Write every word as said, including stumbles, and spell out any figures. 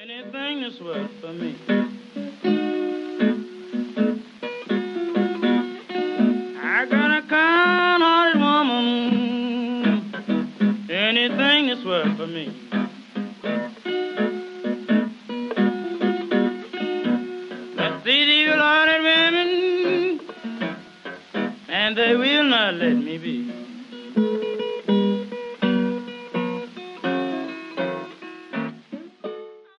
Anything that's worth for me. I got a kind-hearted woman. Anything that's worth for me. But these evil-hearted women, and they will not let me be.